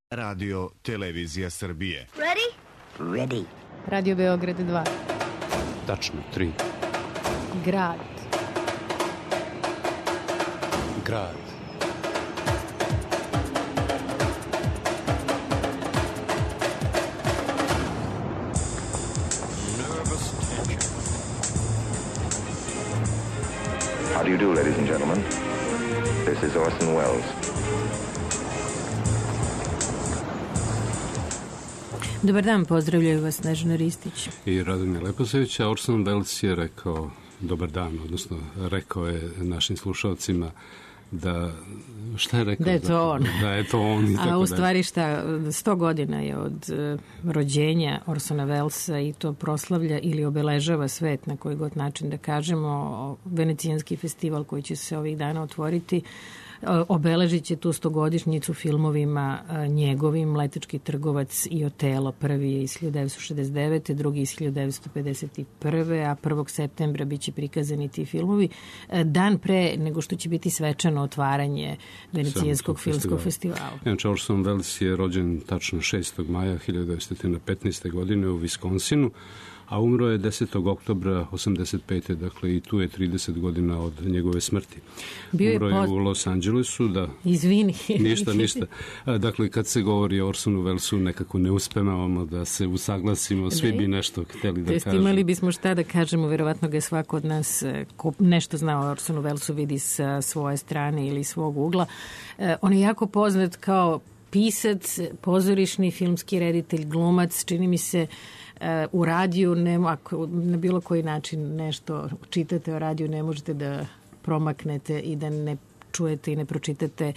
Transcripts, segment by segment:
Radio Televizija Srbije. Ready? Ready. Radio Beograd 2. Tačno 3. Grad. Grad. How do you do, ladies and gentlemen? This is Orson Welles. Dobar dan, pozdravljaju vas Snežana Ristić I Radomir Leposević, a Orson Welles je rekao dobar dan, odnosno rekao je našim slušalcima da, šta je rekao? Da je to on. Da je to on. A u stvari šta, 100 godina je od rođenja Orsona Wellesa i to proslavlja ili obeležava svet na koji god način da kažemo. Venecijanski festival koji će se ovih dana otvoriti obeležit će tu 100-godišnjicu filmovima njegovim Letački trgovac i Otelo. Prvi je iz 1969. drugi iz 1951. a 1. septembra biće prikazani ti filmovi. Dan pre nego što će biti svečano otvaranje Venecijanskog filmskog festivala. Inače, Orson Welles je rođen tačno 6. maja 1915. godine u Viskonsinu, a umro je 10. oktobra 85. Dakle, i tu je 30 godina od njegove smrti. Umro je u Los Angelesu, da. Izvini. Ništa. Dakle, kad se govori o Orsonu Wellesu, nekako ne uspevamo da se usaglasimo, svi bi nešto hteli da kažemo. Imali bismo šta da kažemo, verovatno ga svako od nas ko nešto zna o Orsonu Wellesu vidi sa svoje strane ili svog ugla. On je jako poznat kao pisac, pozorišni, filmski reditelj, glumac, čini mi se u radiju, ako na bilo koji način nešto čitate o radiju, ne možete da promaknete i da ne čujete i ne pročitate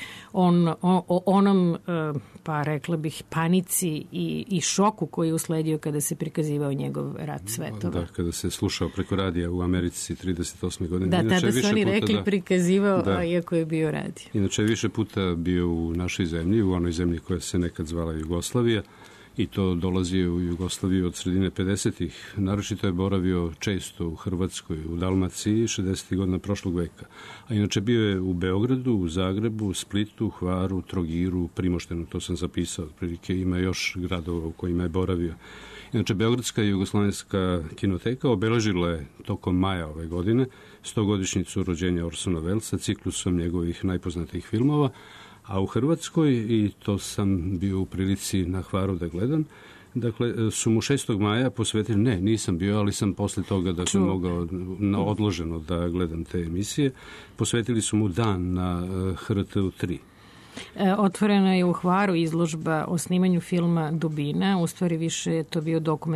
o onom, pa rekla bih, panici i šoku koji je usledio kada se prikazivao njegov Rat svetova. Da, kada se slušao preko radija u Americi 38. godine. Da, tada su oni rekli prikazivao, a iako je bio radio. Inače, više puta bio u našoj zemlji, u onoj zemlji koja se nekad zvala Jugoslavija, i to dolazi u Jugoslaviju od sredine 50-ih. Naročito je boravio često u Hrvatskoj, u Dalmaciji, 60. godina prošlog veka. A inače bio je u Beogradu, u Zagrebu, Splitu, Hvaru, Trogiru, Primoštenu, to sam zapisao, otprilike ima još gradova u kojima je boravio. Inače, Beogradska i Jugoslovenska kinoteka obeležila je tokom maja ove godine 100-godišnjicu rođenja Orsona Wellesa ciklusom njegovih najpoznatijih filmova, a u Hrvatskoj, i to sam bio u prilici na Hvaru da gledam, dakle, su mu 6. maja posvetili, nisam bio, ali sam posle toga mogao odloženo da gledam te emisije, posvetili su mu dan na HRT-u 3. Otvorena je u Hvaru izložba o snimanju filma Dubina, u stvari više je to bio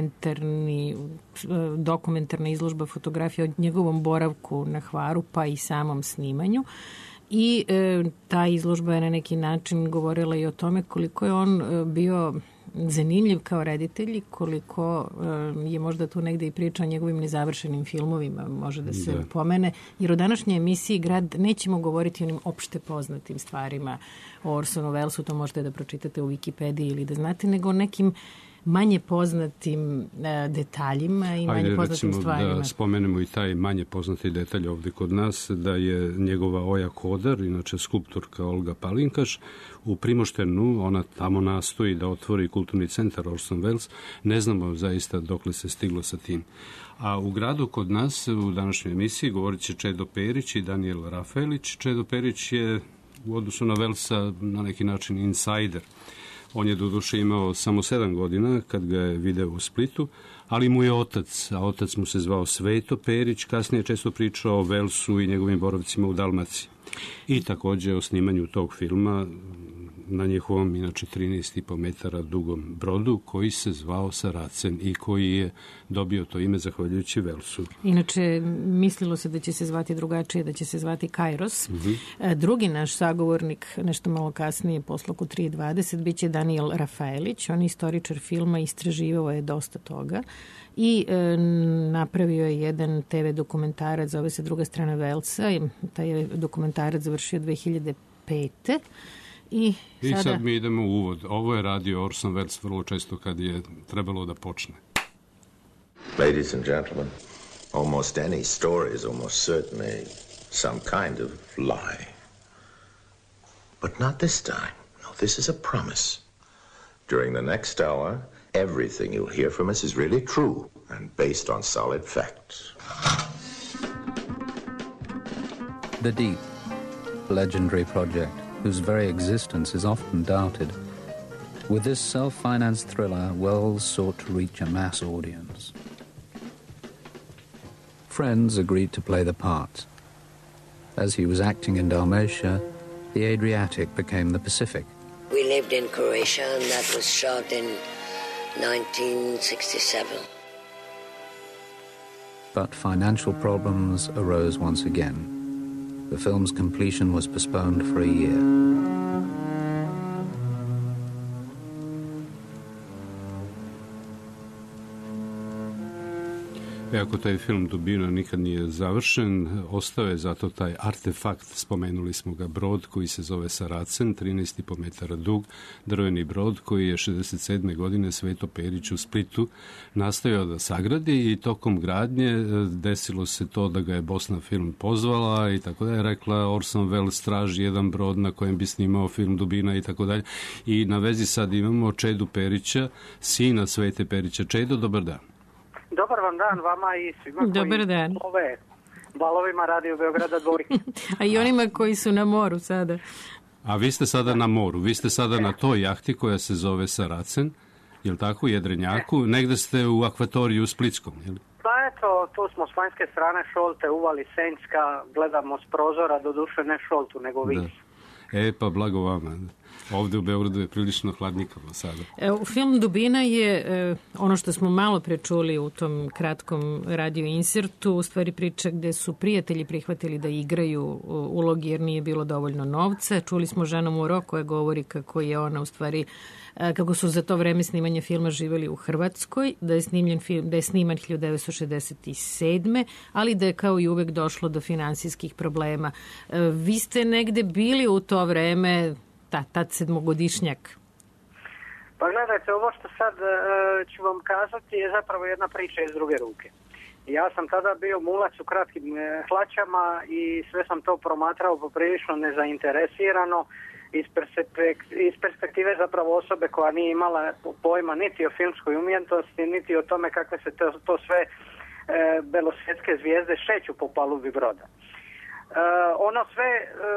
dokumentarna izložba fotografija o njegovom boravku na Hvaru, pa i samom snimanju. I ta izložba je na neki način govorila i o tome koliko je on bio zanimljiv kao reditelj i koliko je možda tu negde i priča o njegovim nezavršenim filmovima, može da se pomene, jer u današnjoj emisiji Grad nećemo govoriti o onim opšte poznatim stvarima o Orsonu Wellesu, to možete da pročitate u Wikipediji ili da znate, nego o nekim manje poznatim detaljima i manje poznatim stvarima. Da spomenemo i taj manje poznati detalj ovde kod nas, da je njegova Oja Kodar, inače skulptorka Olga Palinkaš, u Primoštenu, ona tamo nastoji da otvori kulturni centar Orson Welles, ne znamo zaista dokle se stiglo sa tim. A u Gradu kod nas u današnjoj emisiji govorit će Čedo Perić i Danijel Rafaelić. Čedo Perić je u odnosu na Wellesa na neki način insider. On je doduše imao samo 7 godina kad ga je video u Splitu, ali mu je otac, a otac mu se zvao Sveto Perić, kasnije često pričao o Wellesu i njegovim boravcima u Dalmaciji. I takođe o snimanju tog filma na njihovom, inače 13,5 metara dugom brodu, koji se zvao Saracen i koji je dobio to ime zahvaljujući Wellesu. Inače, mislilo se da će se zvati drugačije, da će se zvati Kairos. Drugi naš sagovornik, nešto malo kasnije, posloku 3.20, bit će Danijel Rafaelić. On je istoričar filma, istraživao je dosta toga i napravio je jedan TV dokumentarac, zove se Druga strana Wellesa. Taj je dokumentarac završio 2005. I sad mi idemo u uvod. Ovo je radio Orson Welles vrlo često kad je trebalo da počne. Ladies and gentlemen, almost any story is almost certainly some kind of lie. But not this time. No, this is a promise. During the next hour, everything you'll hear from us is really true and based on solid facts. The Deep, legendary project whose very existence is often doubted. With this self-financed thriller, Wells sought to reach a mass audience. Friends agreed to play the parts. As he was acting in Dalmatia, the Adriatic became the Pacific. We lived in Croatia, and that was shot in 1967. But financial problems arose once again. The film's completion was postponed for a year. Iako taj film Dubina nikad nije završen, ostao je zato taj artefakt, spomenuli smo ga, brod koji se zove Saracen, 13,5 metara dug, drveni brod koji je 67. godine Sveto Perić u Splitu nastojao da sagradi i tokom gradnje desilo se to da ga je Bosna Film pozvala i tako da je rekla Orson Welles traži jedan brod na kojem bi snimao film Dubina i tako dalje. I na vezi sad imamo Čedu Perića, sina Svete Perića. Čedo, dobar dan. Dobar vam dan vama i svima Dobar dan. Ove valovima Radio Beograda dvojke. A i onima koji su na moru sada. A vi ste sada na moru, vi ste sada na toj jahti koja se zove Saracen, jel tako, Jedrenjaku, negde ste u akvatoriju Splitskom, jel? Pa eto, tu smo s vanjske strane Šolte, uvali Senjska, gledamo s prozora, doduše ne Šoltu, nego Vis. Pa blago vama. Ovde u Beogradu je prilično hladnikavo sada. Film Dubina je ono što smo malo prečuli u tom kratkom radio insertu, u stvari priča gde su prijatelji prihvatili da igraju ulogi jer nije bilo dovoljno novca. Čuli smo Žanu Muro koja govori kako je ona u stvari kako su za to vreme snimanja filma živeli u Hrvatskoj, da je sniman 1967. ali da je kao i uvek došlo do finansijskih problema. Vi ste negde bili u to vreme, tad 7-godišnjak. Pa gledajte, ovo što sad ću vam kazati je zapravo jedna priča iz druge ruke. Ja sam tada bio mulac u kratkim hlačama i sve sam to promatrao poprilično nezainteresirano iz perspektive zapravo osobe koja nije imala pojma niti o filmskoj umjetnosti, niti o tome kakve se to sve belosvjetske zvijezde šeću po palubi broda. Ono sve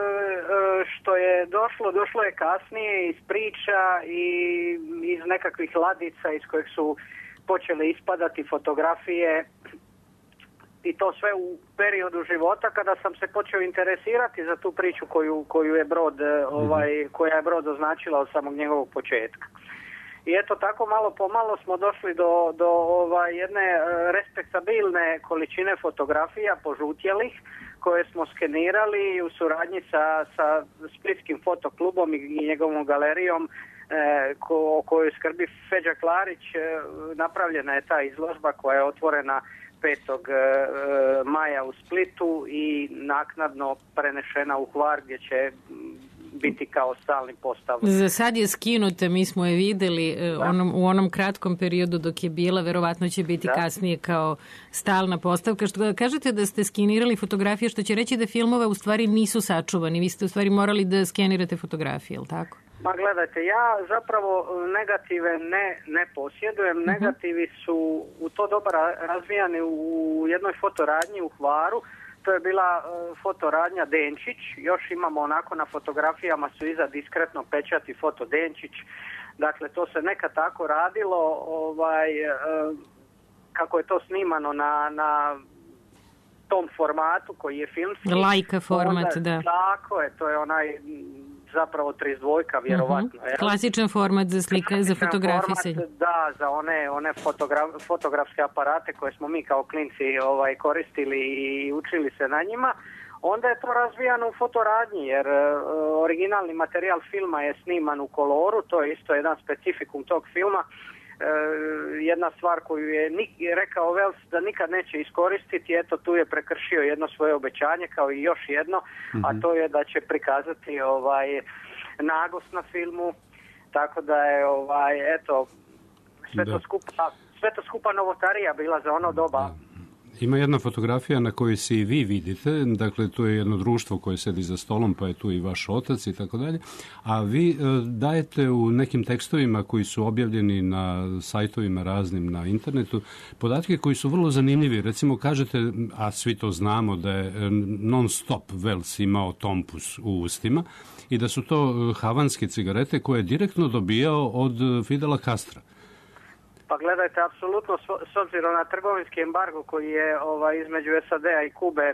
što je došlo je kasnije iz priča i iz nekakvih ladica iz kojih su počele ispadati fotografije i to sve u periodu života kada sam se počeo interesirati za tu priču koju je brod, koja je brod označila od samog njegovog početka. I eto tako malo po malo smo došli do jedne respektabilne količine fotografija požutjelih koje smo skenirali u suradnji sa Splitskim fotoklubom i njegovom galerijom o kojoj skrbi Feđa Klarić. Napravljena je ta izložba koja je otvorena 5. maja u Splitu i naknadno prenešena u Hvar gdje će biti kao stalni postav. Za sad je skinuta, mi smo je videli u onom kratkom periodu dok je bila, verovatno će biti kasnije kao stalna postavka. Što kažete da ste skenirali fotografije, što će reći da filmove u stvari nisu sačuvani, vi ste u stvari morali da skenirate fotografije, je li tako? Ma gledajte, ja zapravo negative ne posjedujem, negativi su u to doba razvijani u jednoj fotoradnji u Hvaru. To je bila fotoradnja Denčić, još imamo onako na fotografijama su iza diskretno pečati foto Denčić, dakle to se nekad tako radilo, kako je to snimano na tom formatu koji je filmski. Leica format, da. Tako je, to je onaj zapravo 32 vjerovatno. Klasičan format za slike, za fotografije. Da, za one fotografske aparate koje smo mi kao klinci koristili i učili se na njima. Onda je to razvijano u fotoradnji, jer originalni materijal filma je sniman u koloru, to je isto jedan specifikum tog filma. Jedna stvar koju je rekao Wells da nikad neće iskoristiti, eto tu je prekršio jedno svoje obećanje kao i još jedno, a to je da će prikazati nagost na filmu, tako da je sve to skupa novotarija bila za ono doba. Ima jedna fotografija na kojoj se i vi vidite, dakle tu je jedno društvo koje sedi za stolom, pa je tu i vaš otac i tako dalje, a vi dajete u nekim tekstovima koji su objavljeni na sajtovima raznim na internetu podatke koji su vrlo zanimljivi. Recimo kažete, a svi to znamo, da je non stop Welles imao tompus u ustima i da su to havanske cigarete koje je direktno dobijao od Fidela Castra. Pa gledajte, apsolutno, s obzirom na trgovinski embargo koji je između SAD-a i Kube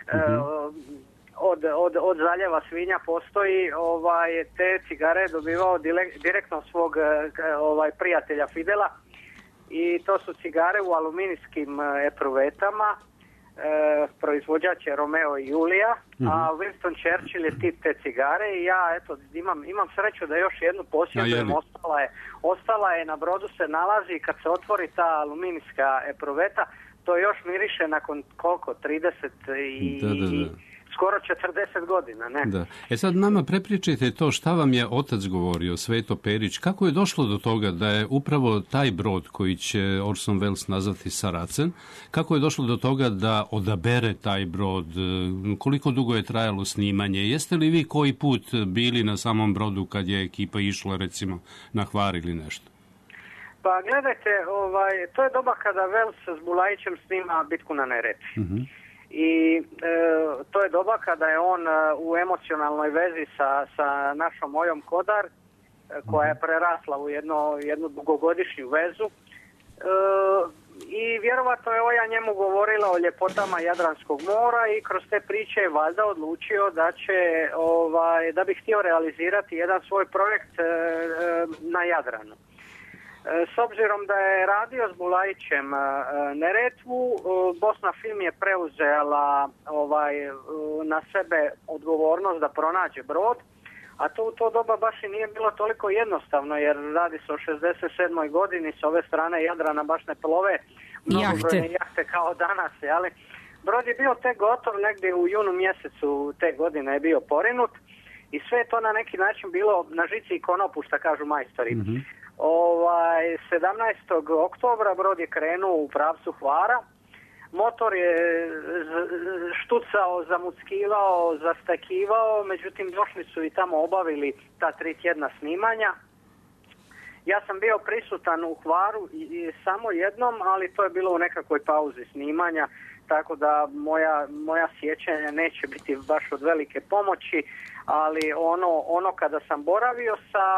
od zaljeva svinja postoji, te cigare dobivao direktno svog prijatelja Fidela, i to su cigare u aluminijskim epruvetama. Proizvođač je Romeo i Julija, a Winston Churchill je tip te cigare, i ja imam sreću da još jednu posjedujem, ostala je na brodu, se nalazi, kad se otvori ta aluminijska epruveta, to još miriše nakon koliko, 30 skoro 40 godina, ne? Da. Sad nama prepričajte to šta vam je otac govorio, Sveto Perić, kako je došlo do toga da je upravo taj brod koji će Orson Welles nazvati Saracen, kako je došlo do toga da odabere taj brod, koliko dugo je trajalo snimanje, jeste li vi koji put bili na samom brodu kad je ekipa išla recimo na Hvar ili nešto? Pa gledajte, to je doba kada Welles s Bulajićem snima Bitku na Neretvi. I to je doba kada je on u emocionalnoj vezi sa našom Ojom Kodar, koja je prerasla u jednu dugogodišnju vezu, i vjerovatno je Oja njemu govorila o ljepotama Jadranskog mora, i kroz te priče je valjda odlučio da bi htio realizirati jedan svoj projekt na Jadranu. S obzirom da je radio s Bulajićem Neretvu, Bosna Film je preuzela na sebe odgovornost da pronađe brod, a to u to doba baš i nije bilo toliko jednostavno, jer radi se o 67. godini, s ove strane Jadrana baš ne plove mnogobrojne jahte kao danas, ali brod je bio tek gotov, negdje u junu mjesecu te godine je bio porinut, i sve je to na neki način bilo na žici i konopu, što kažu majstori. 17. oktobra brod je krenuo u pravcu Hvara, motor je štucao, zamuckivao, zastakivao, međutim došli su i tamo obavili ta 3 tjedna snimanja. Ja sam bio prisutan u Hvaru i samo jednom, ali to je bilo u nekakvoj pauzi snimanja, tako da moja sjećanja neće biti baš od velike pomoći, ali ono kada sam boravio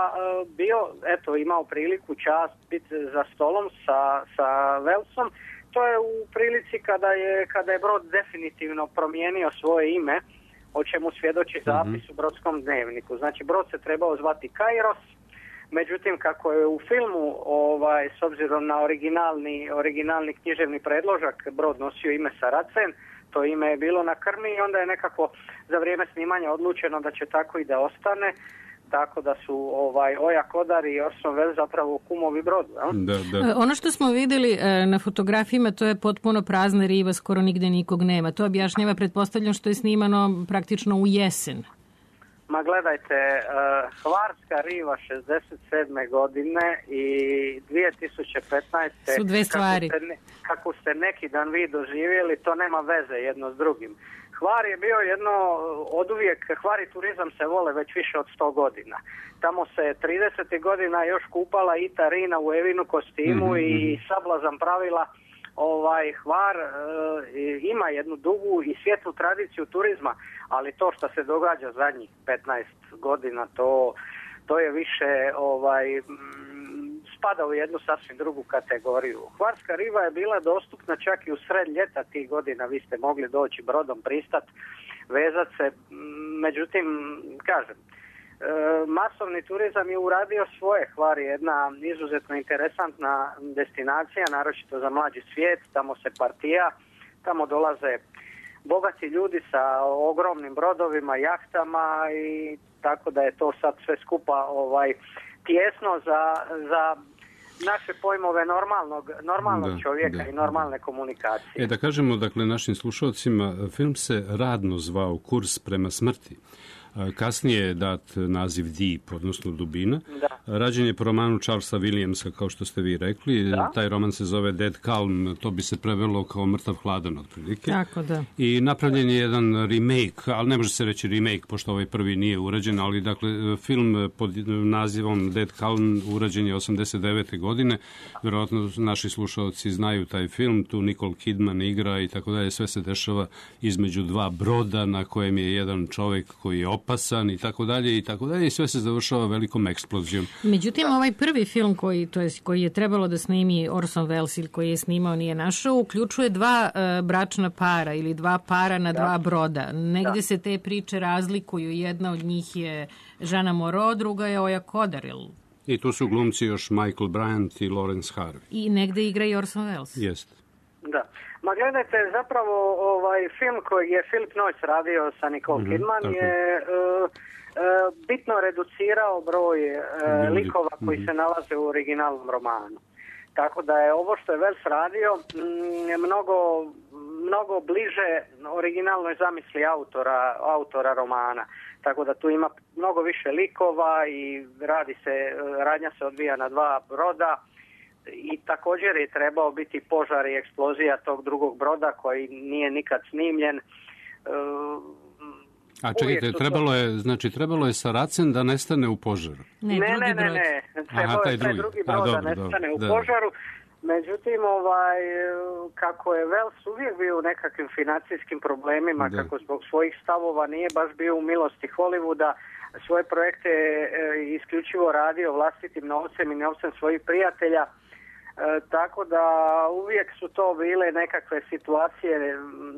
imao priliku čast biti za stolom sa Wellesom, to je u prilici kada je brod definitivno promijenio svoje ime, o čemu svjedoči zapis u brodskom dnevniku. Znači, brod se trebao zvati Kairos, međutim, kako je u filmu, s obzirom na originalni književni predložak, brod nosio ime Saracen, to ime je bilo na krmi, i onda je nekako za vrijeme snimanja odlučeno da će tako i da ostane, tako da su Oja Kodar i Orson Welles zapravo kumovi brodu. Da. Ono što smo vidjeli na fotografijama, to je potpuno prazna riva, skoro nigde nikog nema. To objašnjava, pretpostavljam, što je snimano praktično u jesen. Ma gledajte, Hvarska riva 67. godine i 2015. su dve stvari. Kako ste neki dan vi doživjeli, to nema veze jedno s drugim. Hvar je bio oduvijek, Hvar i turizam se vole već više od 100 godina. Tamo se 30. godina još kupala Ita Rina u Evinu kostimu i sablazan pravila. Hvar ima jednu dugu i svijetlu tradiciju turizma, ali to što se događa zadnjih 15 godina, to je više spada u jednu sasvim drugu kategoriju. Hvarska riva je bila dostupna čak i u sred ljeta tih godina, vi ste mogli doći brodom, pristat, vezat se, međutim, kažem, masovni turizam je uradio svoje. Hvar je jedna izuzetno interesantna destinacija, naročito za mlađi svijet, tamo se partija, tamo dolaze bogati ljudi sa ogromnim brodovima, jahtama, i tako da je to sad sve skupa tijesno za naše pojmove normalnog čovjeka i normalne komunikacije. Da kažemo, dakle, našim slušalcima, film se radno zvao Kurs prema smrti. Kasnije je dat naziv Deep, odnosno Dubina. Da. Rađen je po romanu Charlesa Williamsa, kao što ste vi rekli. Da. Taj roman se zove Dead Calm, to bi se prevelo kao Mrtav hladan, otprilike. Tako da. I napravljen je jedan remake, ali ne može se reći remake, pošto ovaj prvi nije urađen, ali dakle, film pod nazivom Dead Calm urađen je 89. godine. Verovatno naši slušalci znaju taj film, tu Nicole Kidman igra i tako dalje, sve se dešava između dva broda na kojem je jedan čovjek koji je opasan i tako dalje i sve se završava velikom eksplozijom. Međutim, ovaj prvi film koji je trebalo da snimi Orson Welles ili koji je snimao nije našao, uključuje dva bračna para ili dva para na dva broda. Negde se te priče razlikuju. Jedna od njih je Žana Moreau, druga je Oja Kodaril. I tu su glumci još Michael Bryant i Lawrence Harvey. I negde igra i Orson Welles. Jeste. Da. Ma gledajte, zapravo film koji je Philip Noyce radio sa Nicole Kidman je bitno reducirao broj likova koji se nalaze u originalnom romanu. Tako da je ovo što je Welles radio mnogo bliže originalnoj zamisli autora romana. Tako da tu ima mnogo više likova i radnja se odvija na dva broda. I također je trebao biti požar i eksplozija tog drugog broda koji nije nikad snimljen. A čekajte, trebalo je Saracen da nestane u požaru. Ne. Trebao je taj drugi brod da nestane u požaru. Međutim, kako je Welles uvijek bio u nekakvim financijskim problemima, kako zbog svojih stavova nije baš bio u milosti Hollywooda, svoje projekte isključivo radio vlastitim novcem i novcem svojih prijatelja. Tako da uvijek su to bile nekakve situacije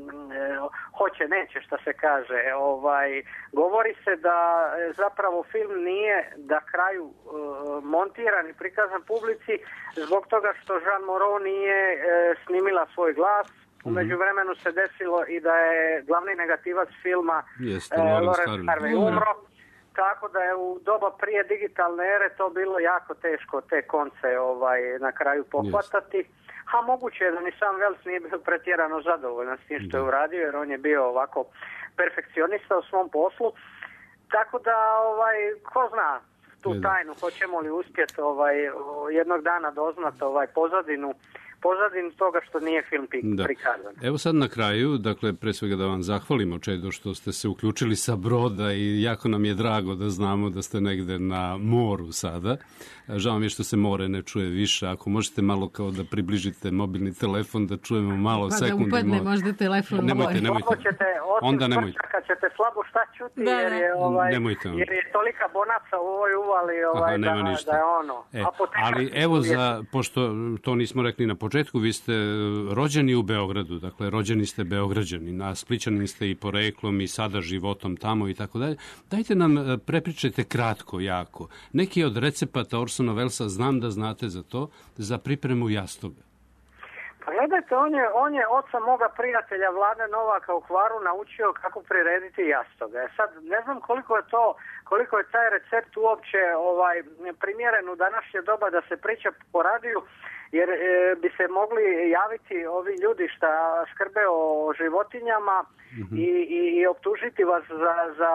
hoće neće što se kaže. Govori se da zapravo film nije da kraju montiran i prikazan publici zbog toga što Jean Moreau nije snimila svoj glas. U međuvremenu se desilo i da je glavni negativac filma Lawrence Harvey umro. Tako da je u doba prije digitalne ere to bilo jako teško te konce na kraju pohvatati. A moguće je da ni sam Welles nije bio pretjerano zadovoljan s tim što je uradio, jer on je bio ovako perfekcionista u svom poslu. Tako da, ko zna tu tajnu, hoćemo li uspjeti jednog dana doznat pozadinu toga što nije film prikazan. Evo sad na kraju, dakle, pre svega da vam zahvalimo, Čedo, što ste se uključili sa broda i jako nam je drago da znamo da ste negde na moru sada. Žao mi je što se more ne čuje više. Ako možete malo kao da približite mobilni telefon, da čujemo malo sekundi. Da upadne možda telefon. Nemojte. Onda nemojte. Kad ćete slabo šta čuti, jer je tolika bonaca u ovoj uvali da je ono. Ali evo, pošto to nismo rekli na početku, vi ste rođeni u Beogradu, dakle rođeni ste Beograđani, a Splićanin ste i poreklom i sada životom tamo i tako dalje. Dajte nam, prepričajte kratko, jako. Neki od recepata Orsona Wellesa, znam da znate za to, za pripremu jastoga. Pa gledajte, on je oca moga prijatelja Vlade Novaka u Hvaru naučio kako prirediti jastoga. Sad, ne znam koliko je taj recept uopće primjeren u današnje doba da se priča po radiju, jer bi se mogli javiti ovi ljudi šta skrbe o životinjama i optužiti vas za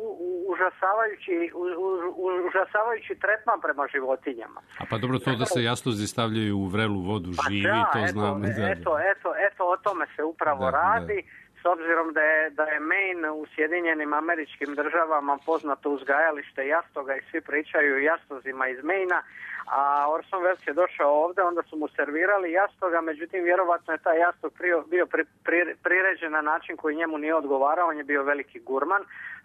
užasavajući tretman prema životinjama. A pa dobro, to da se jastozi stavljaju u vrelu vodu živi, to znam. Eto, o tome se upravo radi. S obzirom da je Maine u Sjedinjenim Američkim Državama poznato uzgajalište jastoga i svi pričaju o jastozima iz Maina, a Orson Welles je došao ovdje, onda su mu servirali jastoga, međutim vjerovatno je taj jastog bio priređen na način koji njemu nije odgovarao, on je bio veliki gurman,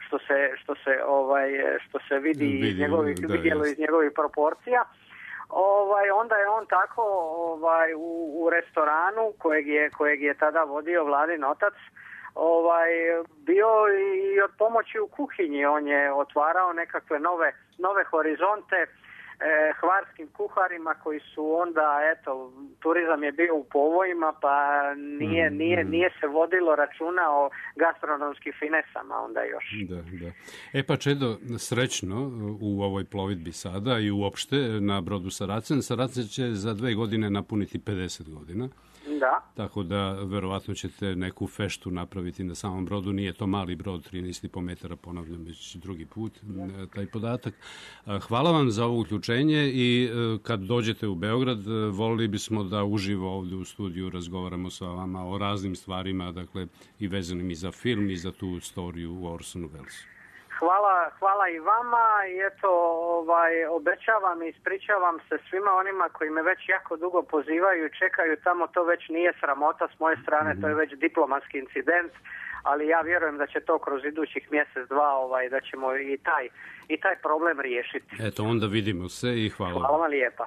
što se vidjelo iz njegovih proporcija. Onda je on tako u restoranu kojeg je tada vodio Vladin otac bio i od pomoći u kuhinji. On je otvarao nekakve nove horizonte hvarskim kuharima koji su onda, turizam je bio u povojima, pa nije se vodilo računa o gastronomskim finesama onda još. Da. Pa Čedo, srećno u ovoj plovidbi sada i uopšte na brodu Saracen. Saracen će za 2 godine napuniti 50 godina. Da. Tako da verovatno ćete neku feštu napraviti na samom brodu. Nije to mali brod, 13,5 metara, ponavljam već drugi put taj podatak. Hvala vam za ovo uključenje i kad dođete u Beograd, volili bismo da uživo ovde u studiju razgovaramo sa vama o raznim stvarima, dakle i vezanim i za film i za tu storiju u Orsonu Wellesu. Hvala i vama i eto, obećavam i ispričavam se svima onima koji me već jako dugo pozivaju i čekaju tamo, to već nije sramota s moje strane, to je već diplomatski incident, ali ja vjerujem da će to kroz idućih mjesec, dva, da ćemo i taj problem riješiti. Eto, onda vidimo se i hvala. Hvala vam lijepa.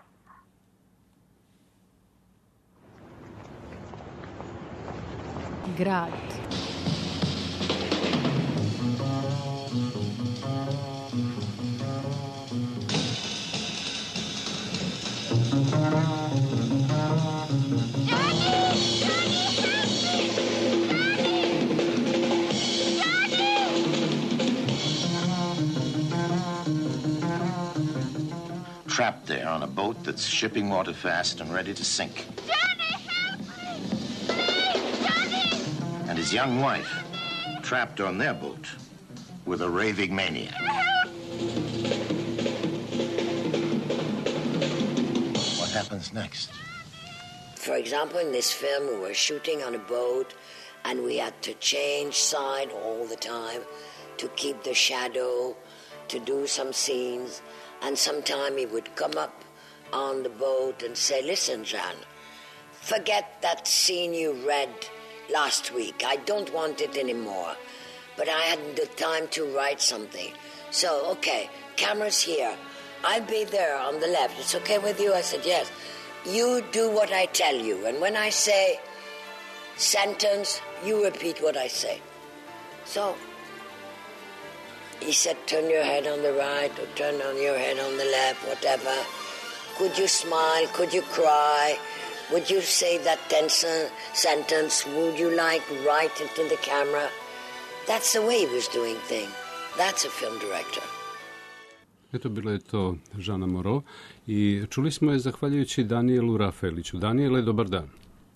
Grad. Trapped there on a boat that's shipping water fast and ready to sink. Johnny, help me! Please, Johnny! And his young wife, trapped on their boat with a raving maniac. What happens next? For example, in this film, we were shooting on a boat and we had to change side all the time to keep the shadow, to do some scenes. And sometime he would come up on the boat and say, listen, Jean, forget that scene you read last week. I don't want it anymore. But I hadn't the time to write something. So, okay, camera's here. I'll be there on the left. It's okay with you? I said, yes. You do what I tell you. And when I say sentence, you repeat what I say. So he said, turn your head on the right or turn on your head on the left, whatever. Could you smile? Could you cry? Would you say that sentence? Would you like write it to the camera? That's the way he was doing things. That's a film director. Eto, bilo je to Žana Moreau i čuli smo je zahvaljujući Danielu Rafaeliću. Daniele, dobar dan.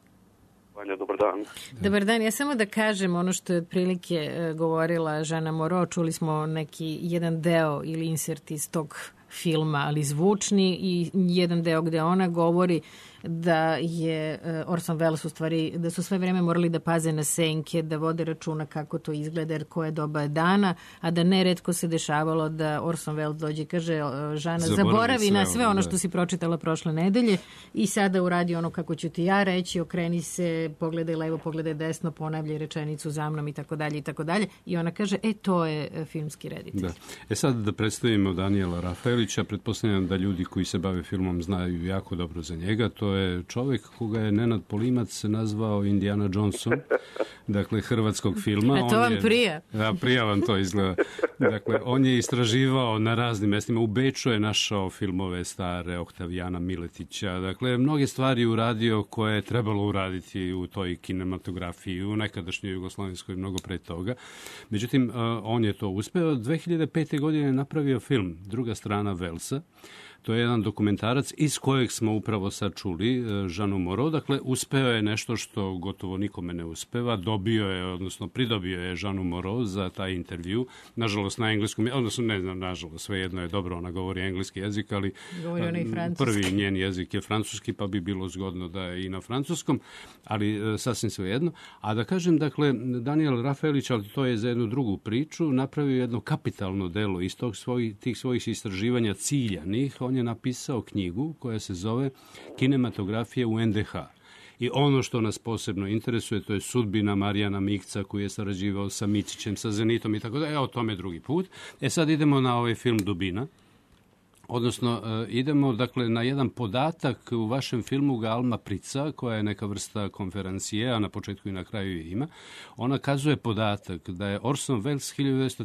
Dobar dan. Dobar dan, ja samo da kažem ono što je otprilike govorila Žana Moreau, čuli smo jedan deo ili insert iz tog filma, ali zvučni, i jedan deo gde ona govori da je Orson Welles u stvari, da su sve vreme morali da paze na senke, da vode računa kako to izgleda, jer koje doba je dana, a da neretko se dešavalo da Orson Welles dođe i kaže, Žana, zaboravi na sve ono što si pročitala prošle nedelje i sada uradi ono kako ću ti ja reći, okreni se, pogledaj levo, pogledaj desno, ponavljaj rečenicu za mnom i tako dalje i tako dalje. I ona kaže, to je filmski reditelj. Da. Sad da predstavimo Daniela Rafaelića, pretpostavljam da ljudi koji se bave filmom znaju jako dobro za njega. To je čovjek koga je Nenad Polimac nazvao Indiana Johnson, dakle hrvatskog filma. A to vam prija? Da, prija vam to izgleda. Dakle, on je istraživao na raznim mestima. U Beču je našao filmove stare Oktavijana Miletića. Dakle, mnoge stvari uradio koje je trebalo uraditi u toj kinematografiji, u nekadašnjoj Jugoslovenskoj, mnogo pre toga. Međutim, on je to uspeo. 2005. godine je napravio film Druga strana Wellesa. To je jedan dokumentarac iz kojeg smo upravo sad čuli Žanu Moreau. Dakle, uspeo je nešto što gotovo nikome ne uspeva. Pridobio je Žanu Moreau za taj intervju. Nažalost, na engleskom, odnosno ne znam, nažalost, svejedno je dobro, ona govori engleski jezik, ali prvi njen jezik je francuski, pa bi bilo zgodno da je i na francuskom, ali sasvim svejedno. A da kažem, dakle, Daniel Rafaelić, ali to je za jednu drugu priču, napravio jedno kapitalno delo iz tih svojih istraživanja ciljanih. On je napisao knjigu koja se zove Kinematografija u NDH. I ono što nas posebno interesuje, to je sudbina Marijana Mikca koji je sarađivao sa Micićem, sa Zenitom i tako da. O tome drugi put. Sad idemo na ovaj film Dubina. Odnosno, idemo dakle na jedan podatak u vašem filmu ga Alma Prica, koja je neka vrsta konferencije, a na početku i na kraju je ima. Ona kazuje podatak da je Orson Welles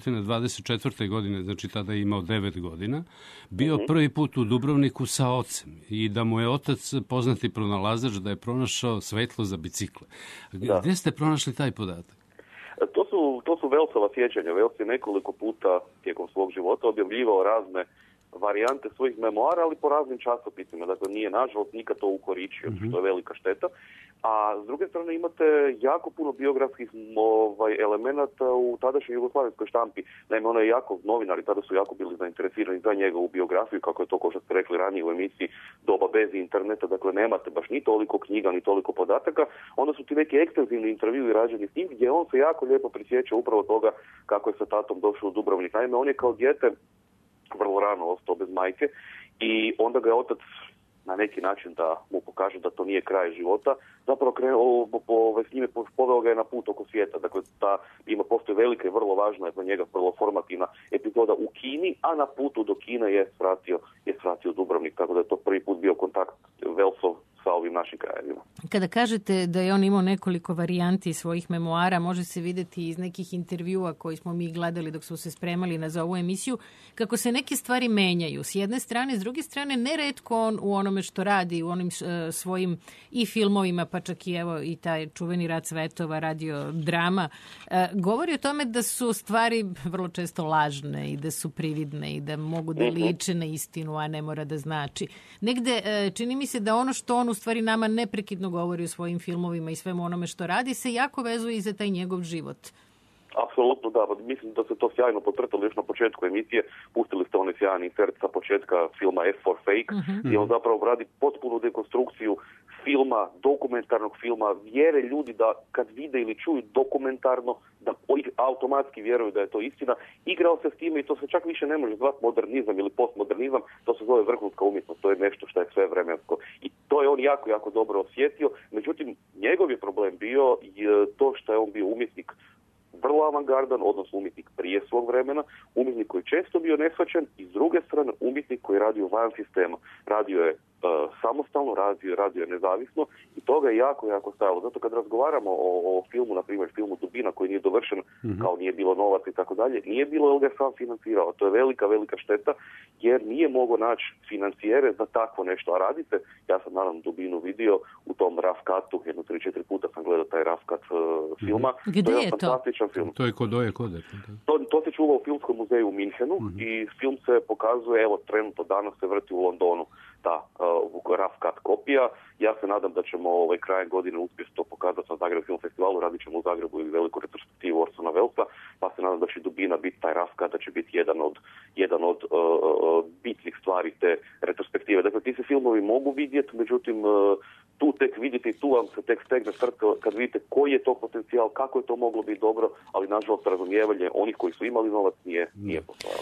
1924. godine, znači tada je imao 9 godina, bio prvi put u Dubrovniku sa ocem i da mu je otac, poznati pronalazač, da je pronašao svetlo za bicikle. Gde ste pronašli taj podatak? To su Wellesova sjećanja. Welles je nekoliko puta tijekom svog života objavljivao razne varijante svojih memoara, ali po raznim časopisima. Dakle, nije nažalost nikad to ukoričio, što je velika šteta. A s druge strane imate jako puno biografskih elemenata u tadašnjoj jugoslavenskoj štampi. Naime, ono je jako, novinari tada su jako bili zainteresirani za njegovu biografiju, kako je to, kao što ste rekli ranije u emisiji, doba bez interneta, dakle nemate baš ni toliko knjiga, ni toliko podataka. Onda su ti neki ekstenzivni intervjui rađeni s njim, gdje on se jako lijepo prisjeća upravo toga kako je sa tatom došao u Dubrovnik. Naime, on je kao dijete vrlo rano ostao bez majke i onda ga je otac na neki način da mu pokaže da to nije kraj života, zapravo s njime poveo ga je na put oko svijeta. Dakle, postoji velika i vrlo važna, za njega vrlo formativna epizoda u Kini, a na putu do Kine je svratio Dubrovnik, tako da je to prvi put bio kontakt Wellsov sa ovim našim krajevima. Kada kažete da je on imao nekoliko varijanti svojih memoara, može se vidjeti iz nekih intervjua koji smo mi gledali dok smo se spremali za ovu emisiju, kako se neke stvari menjaju. S jedne strane, s druge strane, neretko on u onome što radi, u onim svojim i filmovima, pa čak i taj čuveni Rat svetova, radio drama, govori o tome da su stvari vrlo često lažne i da su prividne i da mogu da liče na istinu, a ne mora da znači. Negde, čini mi se da ono što on u stvari nama neprekidno govori o svojim filmovima i svemu onome što radi se jako vezuje i za taj njegov život. Apsolutno da, mislim da se to sjajno potvrtalo još na početku emisije. Pustili ste onaj sjajni insert sa početka filma F for Fake, gdje on zapravo radi potpunu dekonstrukciju filma, dokumentarnog filma, vjere ljudi da kad vide ili čuju dokumentarno, da automatski vjeruju da je to istina. Igrao se s time i to se čak više ne može zvati modernizam ili postmodernizam, to se zove vrhunska umjetnost, to je nešto što je svevremensko. I to je on jako, jako dobro osjetio. Međutim, njegov je problem bio to što je on bio umjetnik vrlo avangardan, odnosno umjetnik prije svog vremena, umjetnik koji često bio neshvaćen i s druge strane umjetnik koji radio van sistema. Radio je samostalno, radio je nezavisno i toga je jako, jako stajalo. Zato kad razgovaramo o filmu, na primjer filmu Dubina koji nije dovršen, kao nije bilo novaca i tako dalje, nije bilo jer ga sam financirao. To je velika, velika šteta jer nije mogao naći financijere za takvo nešto. A radi se, ja sam naravno Dubinu vidio u tom rough cutu, 3-4 puta sam gledao taj rough cut filma. Gdje to je je fantastičan film. To je kod Oje Kode. To se čuva u Filmskom muzeju u Minhenu i film se pokazuje, evo trenutno danas se vrti u Londonu ta rough cut kopija. Ja se nadam da ćemo krajem godine uspjeti to pokazati na Zagreb Film Festivalu, radit ćemo u Zagrebu i veliku retrospektivu Orsona Wellesa, pa se nadam da će Dubina biti taj rough cut, da će biti jedan od bitnih stvari te retrospektive. Dakle, ti se filmovi mogu vidjeti, međutim, tu tek vidite i tu vam se tek stegne srce kad vidite koji je to potencijal, kako je to moglo biti dobro, ali nažalost razumijevanje onih koji su imali novac nije postojalo.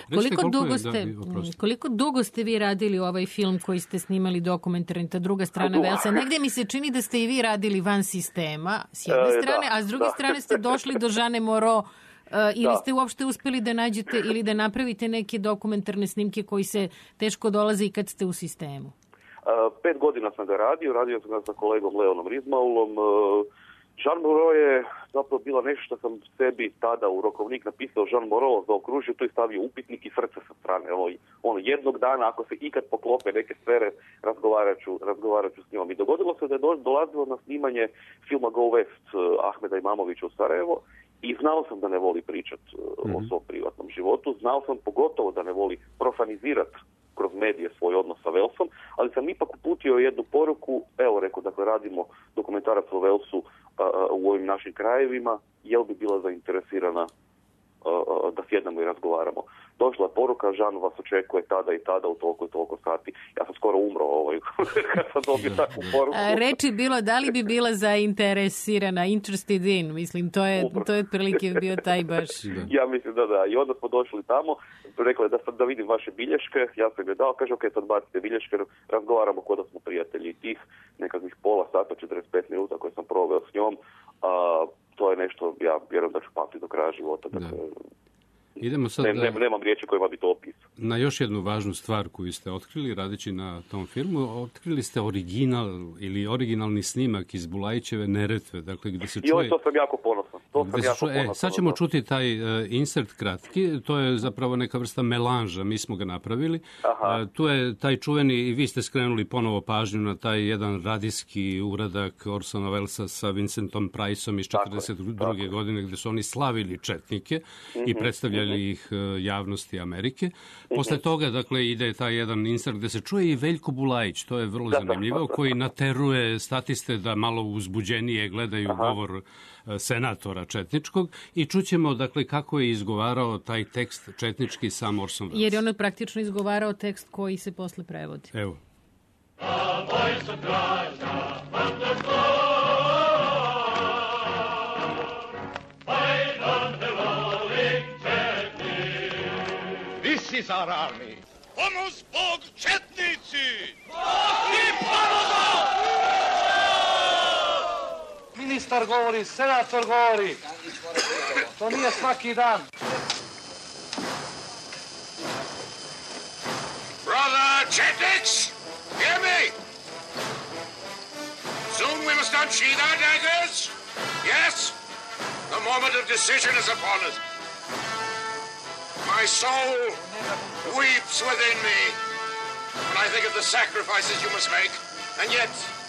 Koliko dugo ste vi radili ovaj film koji ste snimali dokumentarni, ta druga strana Wellesa? Negdje mi se čini da ste i vi radili van sistema s jedne strane, a s druge strane ste došli do Jeanne Moreau. Ili ste uopšte uspjeli da nađete ili da napravite neke dokumentarne snimke koji se teško dolaze i kad ste u sistemu? 5 godina sam ga radio sam ga sa kolegom Leonom Rizmaulom. Jeanne Moreau je zapravo bila nešto što sam sebi tada u rokovnik napisao Jeanne Moreau, zaokružio to i stavio upitnik i srce sa strane. Jednog dana, ako se ikad poklope neke sfere, razgovarat ću s njom. I dogodilo se da je dolazilo na snimanje filma Go West Ahmeda Imamovića u Sarajevo i znao sam da ne voli pričati o svom privatnom životu, znao sam pogotovo da ne voli profanizirati kroz medije svoj odnos sa Wellsom, ali sam ipak uputio jednu poruku, rekao, dakle, radimo dokumentarac o Wellsu u ovim našim krajevima, jel bi bila zainteresirana da sjednemo i razgovaramo. Došla je poruka, Jeanne vas očekuje tada i tada u toliko i toliko sati. Ja sam skoro umro kad sam dobio takvu poruku. Reči bilo, da li bi bila zainteresirana, interested in, mislim, to je otprilike bio taj baš. Ja mislim da. I onda smo došli tamo, rekla je da vidim vaše bilješke, ja sam je dao, kaže, ok, sad bacite bilješke, razgovaramo kod da smo prijatelji. I tih nekakvih pola sata, 45 minuta koje sam proveo s njom, to je nešto, ja vjerujem da ću pamtiti do kraja života. Dakle, idemo sad nemam riječi kojima bi to opisao. Na još jednu važnu stvar koju ste otkrili radeći na tom filmu, otkrili ste originalni snimak iz Bulajićeve Neretve, dakle gdje se čuje... I to sam jako ponosan. To sam jako ponosno. Sad ćemo čuti taj insert kratki, to je zapravo neka vrsta melanža, mi smo ga napravili. Tu je taj čuveni, i vi ste skrenuli ponovo pažnju na taj jedan radijski uradak Orsona Wellesa sa Vincentom Priceom iz 1942. godine, gde su oni slavili četnike i predstavljali ih javnosti Amerike. Posle toga, dakle, ide taj jedan insert gde se čuje i Veljko Bulajić, to je vrlo zanimljivo, koji nateruje statiste da malo uzbuđenije gledaju govor senatora četničkog i čućemo, dakle, kako je izgovarao taj tekst četnički sam Orson Welles. Jer je on praktično izgovarao tekst koji se posle prevodi. Evo. This is our army. Pomoz Bog, četnici! I pomoz! Ministar govori, senator govori. To nije svaki dan. Brother Chetniks, hear me! Soon we must unsheathe our daggers. Yes, the moment of decision is upon us. My soul weeps within me when I think of the sacrifices you must make, and yet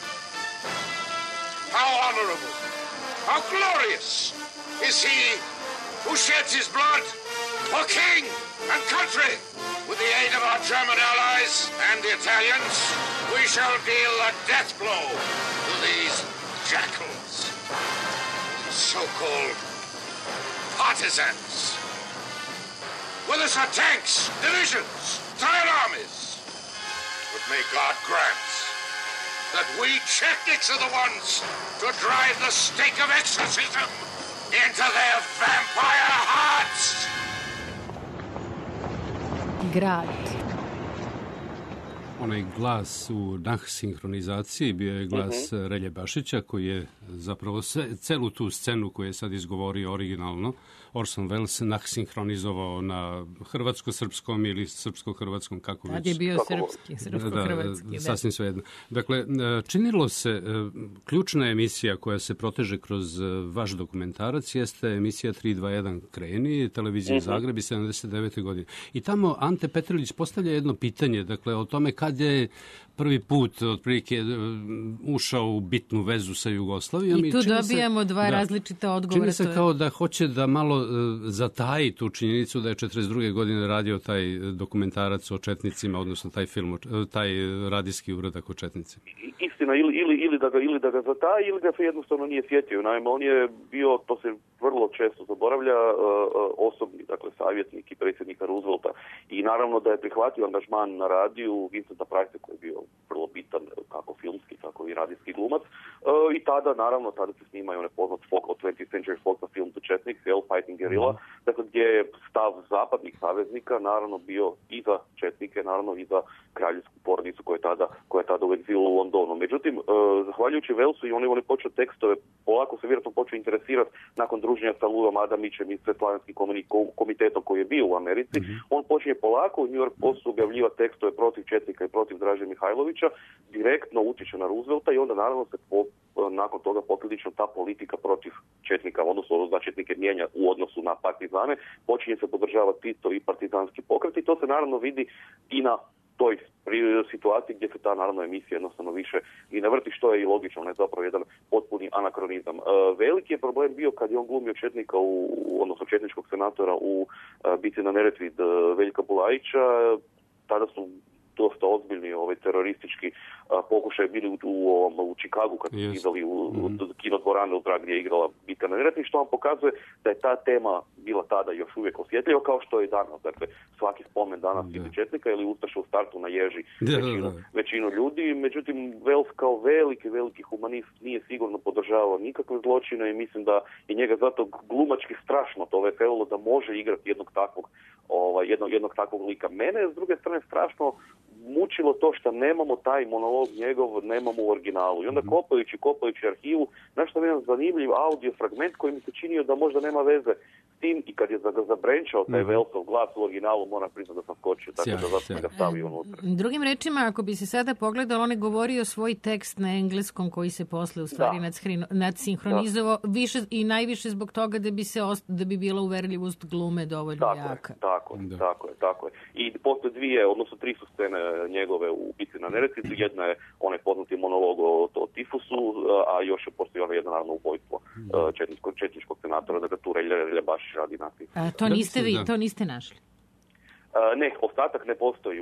how honorable, how glorious is he who sheds his blood for king and country. With the aid of our German allies and the Italians, we shall deal a death blow to these jackals, so-called partisans. With us are tanks, divisions, tired armies. But may God grant that we Chetniks are the ones to drive the stake of exorcism into their vampire hearts. Grad. Onaj glas u sinhronizaciji bio je glas Relje Bašića, koji je zapravo celu tu scenu koju je sad izgovorio originalno Orson Welles nahsinhronizovao na hrvatsko-srpskom ili srpsko-hrvatskom, kako već. Tad je bio srpsko-hrvatski. Da, sasvim svejedno. Dakle, činilo se, ključna emisija koja se proteže kroz vaš dokumentarac jeste emisija 321 Kreni, televizija Zagreb iz 79. godine. I tamo Ante Petrilić postavlja jedno pitanje, dakle, o tome kad je prvi put otprilike ušao u bitnu vezu sa Jugoslavijom. I tu dobijamo dva različita odgovora. Čini se kao da hoće da malo zataji tu činjenicu da je 42. godine radio taj dokumentarac o četnicima, odnosno taj film, taj radijski uradak o četnicima. Istina, ili da ga zataji, ili ga se jednostavno nije sjetio. Naime, on je bio, to se vrlo često zaboravlja, osobni, dakle, savjetnik i predsjednika Roosevelta. I naravno da je prihvatio angažman na radiju Vincenta Price, koji je bio vrlo bitan, kako filmski, tako i radijski glumac. I tada se snima i onaj poznat od 20th Century Foxa film The Chetniks, Fighting Guerrilla, dakle, gdje je stav zapadnih saveznika naravno bio i za četnike, naravno i za kraljevsku porodicu koja je tada u egzilu u Londonu. Međutim, zahvaljujući Wellsu i on je počeo tekstove, polako se vjerojatno počeo interesirati nakon druženja sa Louom Adamićem i Svetslavinskim komitetom koji je bio u Americi. On počinje polako u New York Postu objavljivati tekstove protiv četnika i protiv Draže Mihajlovića, direktno utječe na Roosevelta i onda naravno se nakon toga posljedično ta politika protiv četnika, odnosno da četnike mijenja u odnosu na partizane, počinje se podržavati Tito i partizanski pokret i to se naravno vidi i na toj situaciji gdje se ta naravno emisija jednostavno više i ne vrti, što je i logično, on je zapravo jedan potpuni anakronizam. Veliki je problem bio kad je on glumio četnika, odnosno četničkog senatora u bitci na Neretvi Veljka Bulajića. Tada su dosta ozbiljni teroristički pokušaj bili u Čikagu kad su izdali u kinodvorane u Prag gdje je igrala bitka na Neretvi, što vam pokazuje da je ta tema bila tada još uvijek osjetljiva kao što je danas. Dakle, svaki spomen danas ili četnika ili ustaša u startu na ježi većinu ljudi. Međutim, Welles kao veliki humanist nije sigurno podržavao nikakve zločine i mislim da je njega zato glumački strašno to veselilo da može igrati jednog takvog lika. Mene je s druge strane strašno mučilo to što nemamo taj monolog njegov, nemamo u originalu. I onda kopajući arhivu, našao mi jedan zanimljiv audio fragment koji mi se činio da možda nema veze s tim, i kad je zabrenčao taj Wellsov glas u originalu, moram priznati da sam skočio, tako da zato sam ga stavio unutra. Drugim rečima, ako bi se sada pogledalo, on je govorio svoj tekst na engleskom koji se posle u stvari nadsinhronizovao više i najviše zbog toga da bi bila uverljivost glume dovoljno jaka. Tako je. I posle tri su scene njegove u Bici na Neretvici. Jedna je onaj poznati monolog o tifusu, a još je postoji ono jedno naravno ubojstvo četničkog senatora, da ga tu Relja baš radi napi. To niste našli? Ne, ostatak ne postoji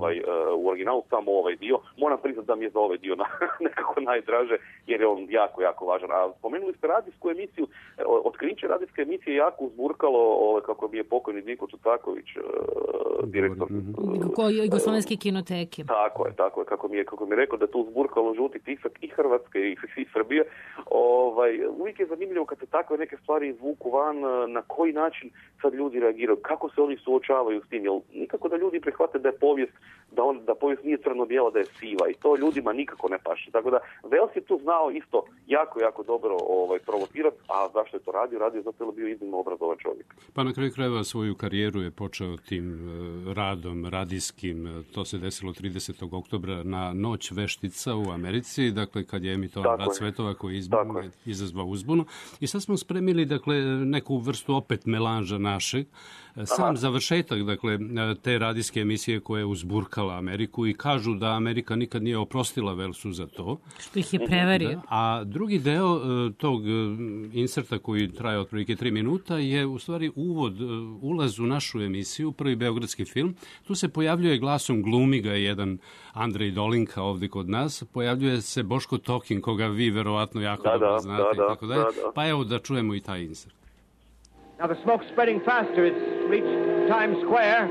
u originalu, samo ovaj dio. Moram priznati da mi je za ovaj dio nekako najdraže, jer je on jako, jako važan. A spomenuli ste radijsku emisiju, otkriće radijske emisije jako uzburkalo, kako bi je pokojni Dinko Čutaković, direktor Jugoslovenske kinoteke. Tako je, kako mi je rekao da to uzburkalo žuti tisak i Hrvatske i Srbije. Uvijek je zanimljivo kad se takve neke stvari izvuku van, na koji način sad ljudi reagiraju, kako se oni suočavaju s tim, jer nikako da ljudi prihvate da je povijest, da povijest nije crno-bijela, da je siva, i to ljudima nikako ne paše. Tako da Welles je tu znao isto jako, jako dobro provocirati, a zašto je to radio? Radio zato je bio iznimno obrazovan čovjek. Pa na kraju krajeva svoju karijeru je počeo tim radom radijskim, to se desilo 30. oktobra na Noć veštica u Americi, dakle kad je emitovan Rat svetova koji je izazvao uzbunu. I sad smo spremili neku vrstu opet melanža našeg. Sam završetak, te radijske emisije koja je uzburkala Ameriku, i kažu da Amerika nikad nije oprostila Wellsu za to. Što ih je prevario. A drugi deo tog inserta koji traje otprilike 3 minuta je u stvari ulaz u našu emisiju, prvi beogradski film. Tu se pojavljuje glasom, glumi ga jedan Andrej Dolinka ovdje kod nas, pojavljuje se Boško Tokin, koga vi verovatno jako dobro znate. Pa evo da čujemo i taj insert. Now the smoke's spreading faster. It's reached Times Square.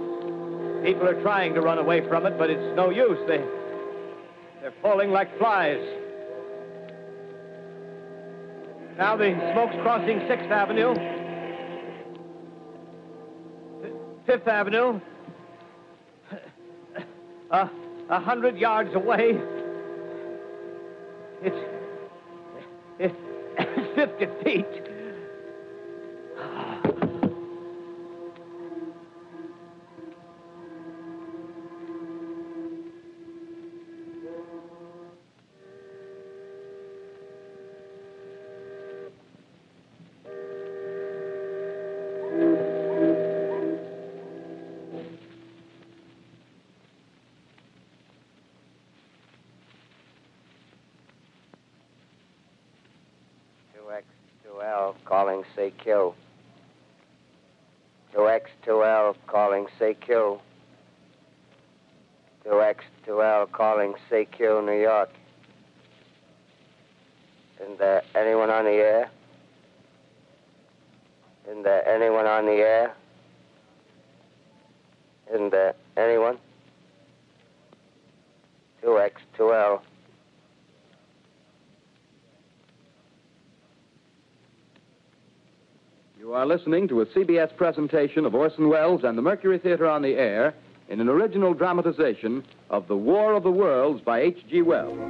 People are trying to run away from it, but it's no use. They're falling like flies. Now the smoke's crossing 6th Avenue. 5th Avenue. 100 yards away. It's 50 feet. Calling CQ. 2X2L calling CQ. 2X2L calling CQ, New York. Isn't there anyone on the air? Isn't there anyone on the air? Isn't there anyone? 2X2L. You are listening to a CBS presentation of Orson Welles and the Mercury Theater on the Air in an original dramatization of The War of the Worlds by H.G. Wells.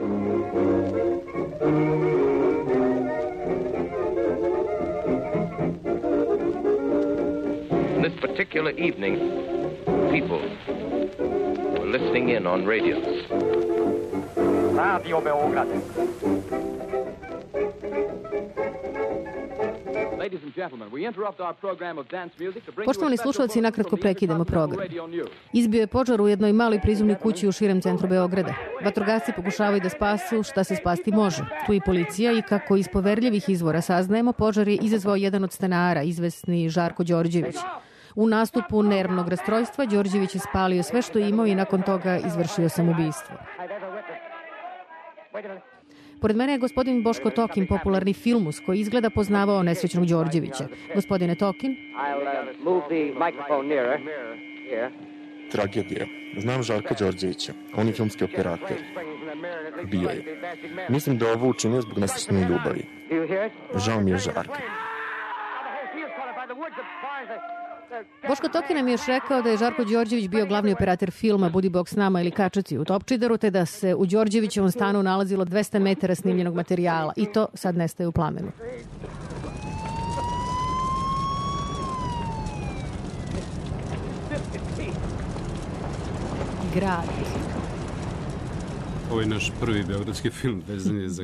This particular evening, people were listening in on radios. Radio Beograd. Poštovani slušalci, nakratko prekidamo program. Izbio je požar u jednoj maloj prizemnoj kući u širem centru Beograda. Vatrogasci pokušavaju da spasu šta se spasti može. Tu i policija, i kako iz poverljivih izvora saznajemo, požar je izazvao jedan od stanara, izvesni Žarko Đorđević. U nastupu nervnog rastrojstva Đorđević je spalio sve što je imao i nakon toga izvršio samoubistvo. Pored mene je gospodin Boško Tokin, popularni filmus koji izgleda poznavao nesrećnog Đorđevića. Gospodine Tokin. Tragedija. Znam Žarka Đorđevića. On je filmski operator. Bio je. Mislim da je ovo učinio zbog nesrećne ljubavi. Žao mi je Žarka. Boško Toki nam je još rekao da je Žarko Đorđević bio glavni operator filma Budi Bog s nama ili Kačaci u Topčideru, te da se u Đorđevićevom stanu nalazilo 200 metara snimljenog materijala i to sad nestaje u plamenu. Grad. Ovo je naš prvi beogradski film, vezan je za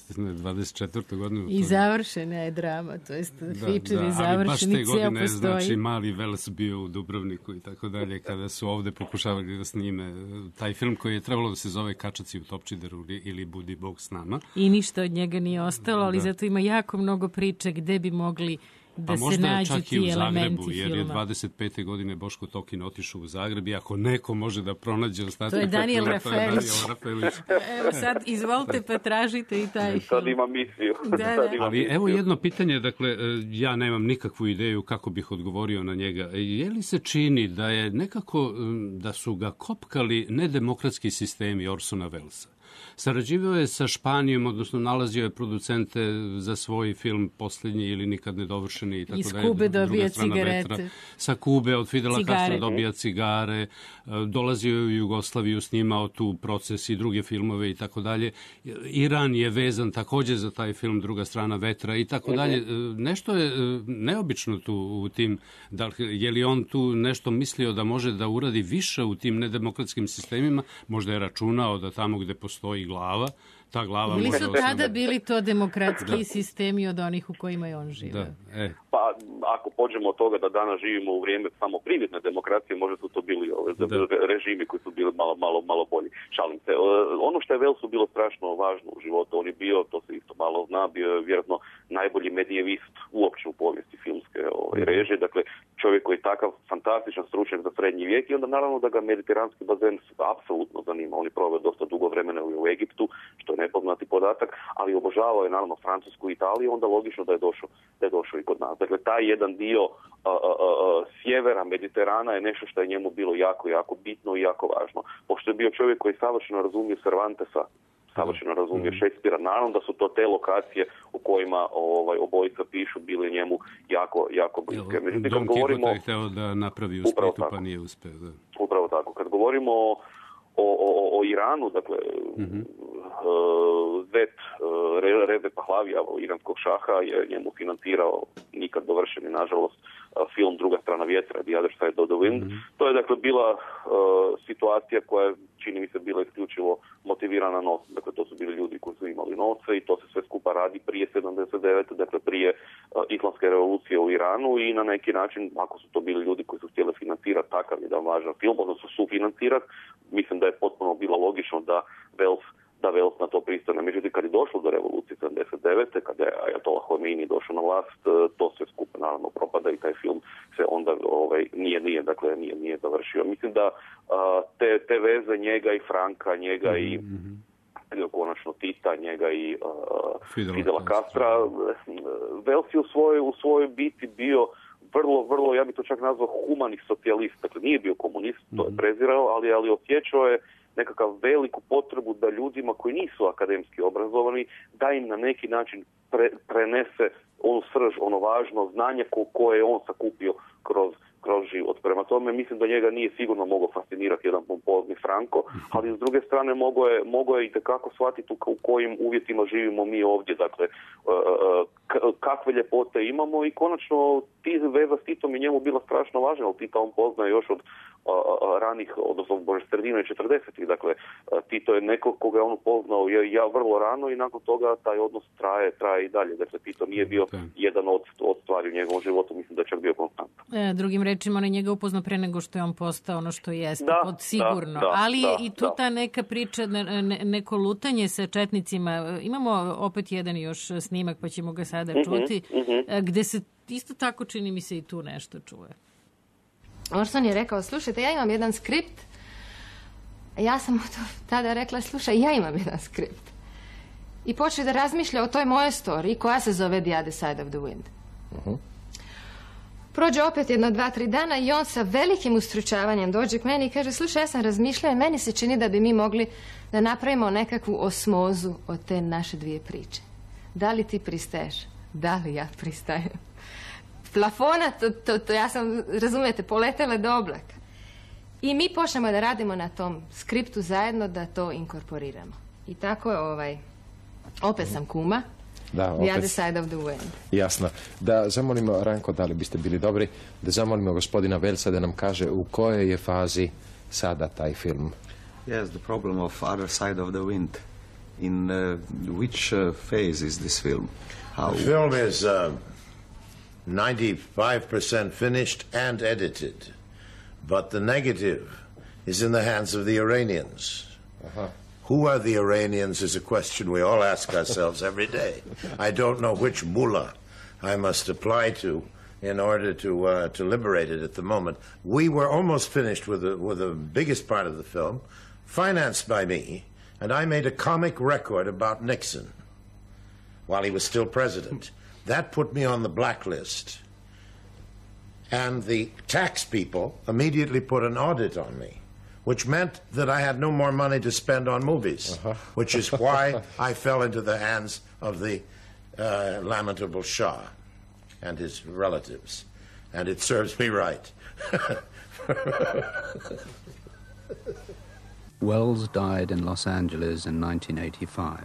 1924. godinu. I završena je drama, to jest fičevi završeni, cijel postoji. Znači, Mali Vels bio u Dubrovniku i tako dalje, kada su ovde pokušavali da snime taj film koji je trebalo da se zove Kačaci u Topčideru ili Budi Bog s nama. I ništa od njega nije ostalo, ali zato ima jako mnogo priče gde bi mogli da se nađu ti elementi filma. Jer je 25. godine Boško Tokin otišao u Zagreb i ako neko može da pronađe ostatak... To je Danijel Rafelić. Evo sad, izvolite pa tražite i taj film. Sad ima misiju. Ali evo jedno pitanje, dakle, ja nemam nikakvu ideju kako bih odgovorio na njega. Je li se čini da je nekako, da su ga kopkali nedemokratski sistemi Orsona Wellesa? Sarađivao je sa Španijom, odnosno nalazio je producente za svoj film Posljednji ili Nikad nedovršeni i tako dalje. Iz Kube dobija cigarete. Sa Kube od Fidela Castro dobija cigare. Dolazio je u Jugoslaviju, snimao tu Proces i druge filmove i tako dalje. Iran je vezan također za taj film Druga strana vetra i tako dalje. Nešto je neobično tu u tim. Je li on tu nešto mislio da može da uradi više u tim nedemokratskim sistemima? Možda je računao da tamo gde postoji glava, ta glava ili može... Ili su tada bili to demokratski sistemi od onih u kojima je on živio? Pa ako pođemo od toga da danas živimo u vrijeme samo privredne demokracije, možda su to bili režimi koji su bili malo bolji. Šalim se. Ono što je Wellsu bilo strašno važno u životu, on je bio, to se isto malo zna, bio je vjerojatno najbolji medijevist uopće u povijesti filmske režije. Dakle, čovjek koji je takav fantastičan stručnjak za srednji vijek i onda naravno da ga mediteranski bazen apsolutno zanima. On je proveo dosta dugo vremena u Egiptu, što je nepoznati podatak, ali obožavao je naravno Francusku i Italiju, onda logično da je došao i kod nas. Dakle, taj jedan dio sjevera Mediterana je nešto što je njemu bilo jako bitno i jako važno. Pošto je bio čovjek koji savršeno razumije Cervantesa, savršeno razumije Šekspira, naravno da su to te lokacije u kojima obojica pišu bile njemu jako bliske. Međutim, Don Quixote je hteo da napravi u Splitu, pa nije uspeo. Upravo tako. Kad govorimo o Iranu, dakle, zet Reze Pahlavija, iranskog šaha, je njemu financirao nikad dovršeni, nažalost, film Druga strana vjetra, The Other Side of the Wind. To je dakle bila situacija koja čini mi se bila isključivo motivirana novcem. Dakle, to su bili ljudi koji su imali novce i to se sve skupa radi prije 79. Dakle, prije islamske revolucije u Iranu i na neki način, ako su to bili ljudi koji su htjeli financirati takav jedan važan film, odnosno sufinancirati, mislim da je potpuno bilo logično da Welles na to pristane. Međutim, kad je došlo do revolucije 79. kada je Ajatola Khomeini došao na vlast, to sve skupa naravno propada i taj film se onda nije završio. Mislim da te veze njega i Franka, njega i konačno Tita, njega i Fidela Castra, Welles je u svojoj biti bio vrlo, ja bih to čak nazvao humani socijalist. Dakle, nije bio komunist, to je prezirao, ali osjećao je nekakav veliku potrebu da ljudima koji nisu akademski obrazovani, da im na neki način prenese onu srž, ono važno znanje koje je on sakupio kroz život. Prema tome, mislim da njega nije sigurno mogao fascinirati jedan pompozni Franko, ali s druge strane mogao je i tekako shvatiti u kojim uvjetima živimo mi ovdje, dakle, kakve ljepote imamo i konačno veza s Titom je njemu bila strašno važna, ali Tita on poznaje još od ranih, odnosno sredine 40-ih, dakle, Tito je neko koga je on upoznao vrlo rano i nakon toga taj odnos traje i dalje. Dakle, Tito nije bio jedan od stvari u njegovom životu, mislim da je čak bio konstantan. Drugim rečima, on je njega upoznao pre nego što je on postao ono što jeste, sigurno. Ali i tu ta neka priča, neko lutanje sa četnicima. Imamo opet jedan još snimak, pa ćemo ga sada čuti, gde se isto tako čini mi se i tu nešto čuje. Orson je rekao, slušajte, ja imam jedan skript. Ja sam tada rekla, slušaj, ja imam jedan skript. I počeo da razmišlja o toj mojoj storiji koja se zove The Other Side of the Wind. Prođe opet 1-2-3 dana i on sa velikim ustručavanjem dođe k meni i kaže, slušaj, ja sam razmišljala i meni se čini da bi mi mogli da napravimo nekakvu osmozu od te naše dvije priče. Da li ti pristaješ? Da li ja pristajem? plafona, to ja sam, razumijete, poletela do oblaka. I mi počnemo da radimo na tom skriptu zajedno da to inkorporiramo. I tako je opet sam kuma. Da, The Other Side of the Wind. Jasno. Da zamolimo, Ranko, da li biste bili dobri, da zamolimo gospodina Welsa da nam kaže u kojoj je fazi sada taj film. Yes, the problem of Other Side of the Wind. In which phase is this film? How? The film is 95% finished and edited, but the negative is in the hands of the Iranians. Who are the Iranians is a question we all ask ourselves every day. I don't know which mullah I must apply to in order to liberate it at the moment. We were almost finished with the biggest part of the film, financed by me, and I made a comic record about Nixon while he was still president. That put me on the blacklist. And the tax people immediately put an audit on me, which meant that I had no more money to spend on movies, which is why I fell into the hands of the lamentable Shah and his relatives. And it serves me right. Wells died in Los Angeles in 1985.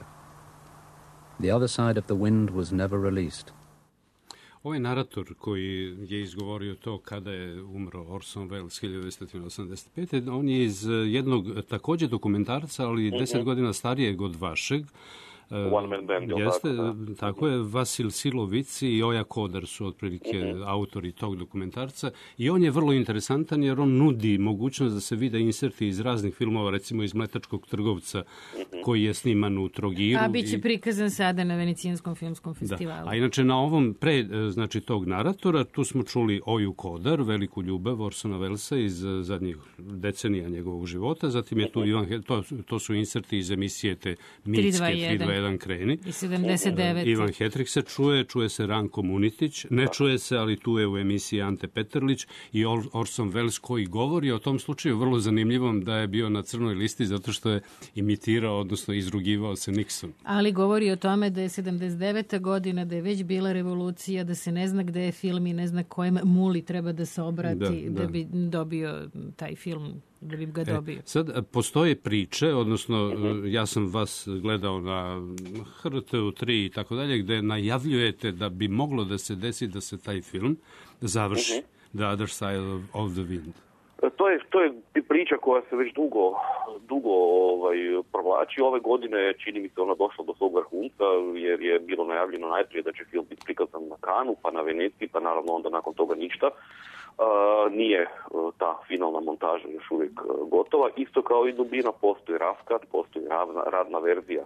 The Other Side of the Wind was never released. Ovaj narator koji je izgovorio to kada je umro Orson Welles 1985. On je iz jednog također dokumentarca, ali 10 godina starijeg od vašeg. One Man Band, jeste, tako je, Vasil Silovic i Oja Kodar su otprilike autori tog dokumentarca i on je vrlo interesantan jer on nudi mogućnost da se vide inserti iz raznih filmova, recimo iz Mletačkog trgovca koji je sniman u Trogiru. A bit će prikazan sada na Venecijanskom filmskom festivalu. Da. A inače na ovom znači tog naratora tu smo čuli Oju Kodar, veliku ljubav Orsona Wellesa iz zadnjih decenija njegovog života, zatim je tu to su inserti iz emisije te mitske 321 kreni. I 79. Ivan Hetrik se čuje se Ranko Munitić, ne čuje se, ali tu je u emisiji Ante Peterlić i Orson Welles koji govori o tom slučaju vrlo zanimljivom da je bio na crnoj listi zato što je imitirao, odnosno izrugivao se Nixon. Ali govori o tome da je 79. godina, da je već bila revolucija, da se ne zna gde je film i ne zna kojem muli treba da se obrati da bi dobio taj film, da bi ga dobio. Sad, postoje priče, odnosno ja sam vas gledao na HRT-u 3 i tako dalje, gde najavljujete da bi moglo da se desi da se taj film završi, The Other Side of the Wind. To je priča koja se već dugo provlači. Ove godine čini mi se ona došla do svog vrhunca jer je bilo najavljeno najprije da će film biti prikazan na Kanu, pa na Veneciji, pa naravno onda nakon toga ništa. Nije ta finalna montaža još uvijek gotova. Isto kao i dubina, postoji rafkat, postoji radna verzija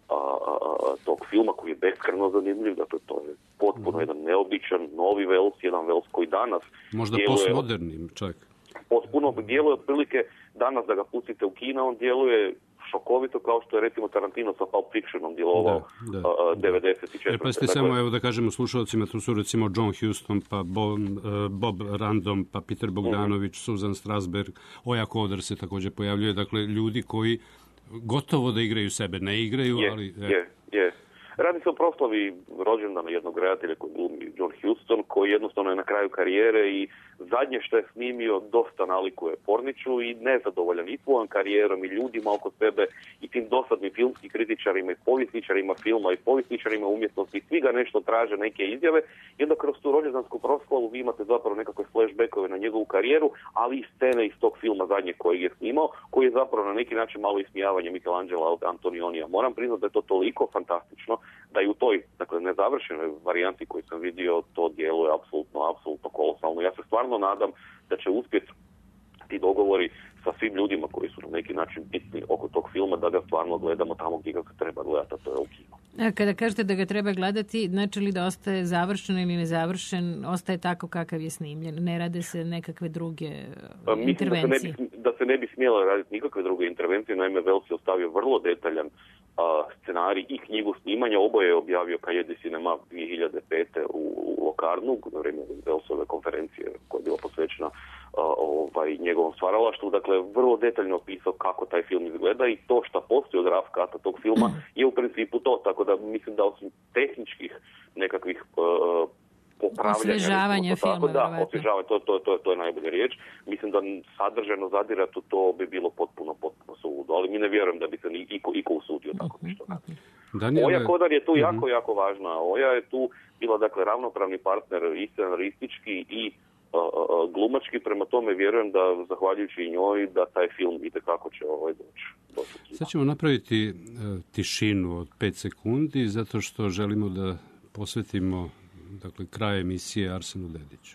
tog filma koji je beskreno zanimljiv. Dakle, to je potpuno jedan neobičan, novi Welles, jedan Welles koji danas možda postmodernim čak. Potpuno djeluje otprilike danas da ga pustite u kina, on djeluje šokovito kao što je recimo Tarantino sa Pulp Fictionom djelovao 94. Pa ste samo, evo da kažemo slušalcima, tu su recimo John Huston, pa Bob Random, pa Peter Bogdanović, Susan Strasberg, Oja Kodar se također pojavljuje, dakle ljudi koji gotovo da igraju sebe, ne igraju, ali... Je. Radi se o proslavi rođendana jednog redatelja koji glumi John Huston, koji jednostavno je na kraju karijere i zadnje što je snimio dosta nalikuje Porniću i nezadovoljan i svojom karijerom i ljudima oko sebe i tim dosadnim filmskim kritičarima i povjesničarima filma i povjesničarima umjetnosti. Svi ga nešto traže, neke izjave i onda kroz tu rođendansku proslavu vi imate zapravo nekakve flashbackove na njegovu karijeru, ali i scene iz tog filma zadnje koji je snimao, koji je zapravo na neki način malo ismijavanje Michelangela Antonionija. Moram priznati da je to toliko fantastično da i u toj, dakle, nezavršenoj varijanti koju sam vidio, to djeluje apsolutno kolosalno. Ja se stvarno nadam da će uspjeti ti dogovori sa svim ljudima koji su na neki način bitni oko tog filma, da ga stvarno gledamo tamo gdje ga treba gledati, a to je u kinu. A kada kažete da ga treba gledati, znači li da ostaje završen ili nezavršen, ostaje tako kakav je snimljen? Ne rade se nekakve druge intervencije? Mislim da se ne bi smjelo raditi nikakve druge intervencije, naime Welles je ostavio vrlo detaljan scenarij i knjigu snimanja, oboje je objavio Cahiers du Cinema 2005. u Locarnu, na vrijeme Wellesove konferencije koja je bila posvećena njegovom stvaralaštvu. Dakle, vrlo detaljno opisao kako taj film izgleda i to što postoji od rafkata tog filma je u principu to, tako da mislim da osim tehničkih nekakvih popravljanja. Osvježavanje filma, da, osvježavanje, to je najbolja riječ. Mislim da sadržajno zadirati to bi bilo potpuno suludo, ali mi ne vjerujem da bi se iko usudio tako nešto. Oja Kodar je tu jako važna. Oja je tu bila, dakle, ravnopravni partner i scenaristički i glumački, prema tome vjerujem da, zahvaljujući i njoj, da taj film itekako će doći. Sad ćemo napraviti tišinu od 5 sekundi, zato što želimo da posvetimo, dakle, kraj emisije Arsenu Dediću.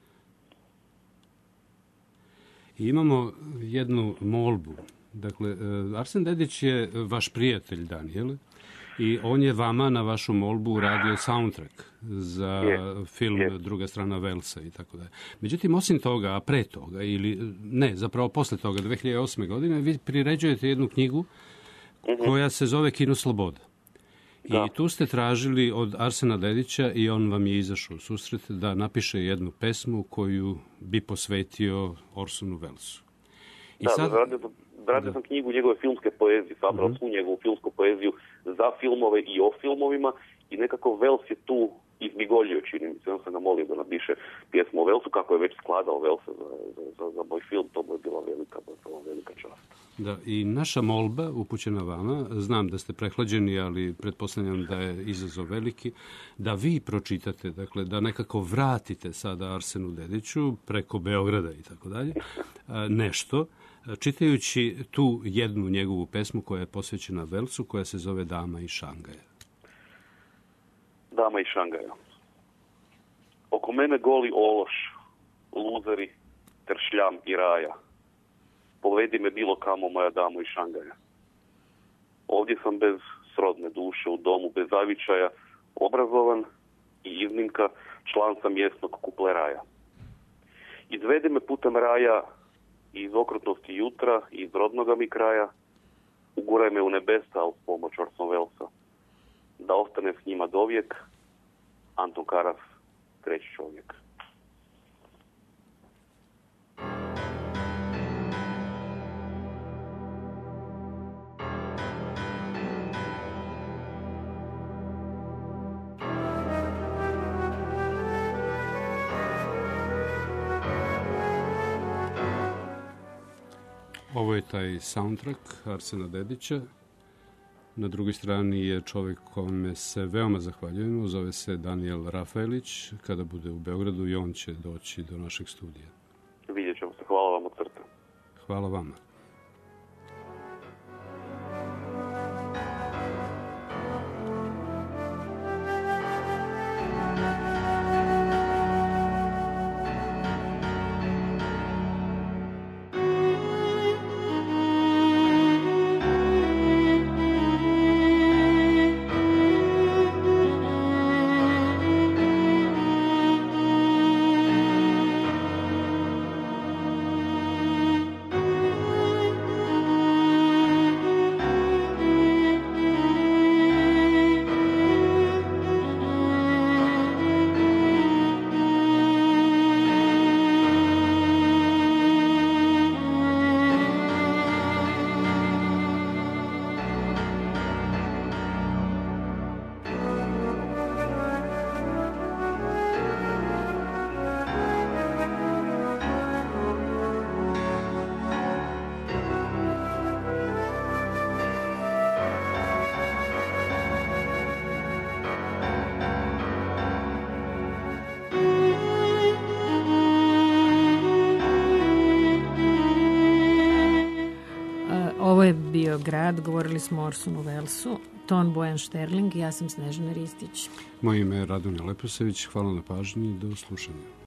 I imamo jednu molbu. Dakle, Arsen Dedić je vaš prijatelj, Danijel, i on je vama na vašu molbu uradio soundtrack za film Druga strana Velsa i tako dalje. Međutim, osim toga, a pre toga, ili ne, zapravo posle toga, 2008. godine, vi priređujete jednu knjigu koja se zove Kino Sloboda. I tu ste tražili od Arsena Dedića i on vam je izašao u susret da napiše jednu pesmu koju bi posvetio Orsonu Wellesu. Radio sam knjigu njegove filmske poezije, sabrao svu njegovu filmsku poeziju za filmove i o filmovima i nekako Wells je tu izmigoljio, čini mi se. On sam ga molio da napiše pjesmu o Wellsu, kako je već skladao Wellsa za moj film, to mu je bila velika čast. Da, i naša molba upućena vama, znam da ste prehlađeni, ali pretpostavljam da je izazov veliki, da vi pročitate, dakle, da nekako vratite sada Arsenu Dediću preko Beograda i tako dalje, nešto, čitajući tu jednu njegovu pesmu koja je posvećena Wellsu, koja se zove Dama iz Šangaja. Dama iz Šangaja. Oko mene goli ološ, luzeri, tršljam i raja. Povedi me bilo kamo, moja damo iz Šangaja. Ovdje sam bez srodne duše, u domu bez zavičaja, obrazovan i iznimka, član sam mjesnog kupleraja. Izvedi me putem raja iz okrutnosti jutra, iz rodnoga mi kraja, uguraj me u nebesa uz pomoć Orson Wellesa. Da ostane s njima dovijek, Anton Karas, treći čovjek. Ovo je taj soundtrack Arsena Dedića. Na drugoj strani je čovjek kome se veoma zahvaljujemo, zove se Danijel Rafaelić. Kada bude u Beogradu i on će doći do našeg studija. Vidjet ćemo se. Hvala vam od srca. Hvala vama. Ovo je bio Grad, govorili smo o Orsonu Wellesu, ton Bojan Šterling i ja sam Snežana Ristić. Moje ime je Radonja Leposević, hvala na pažnji i do slušanja.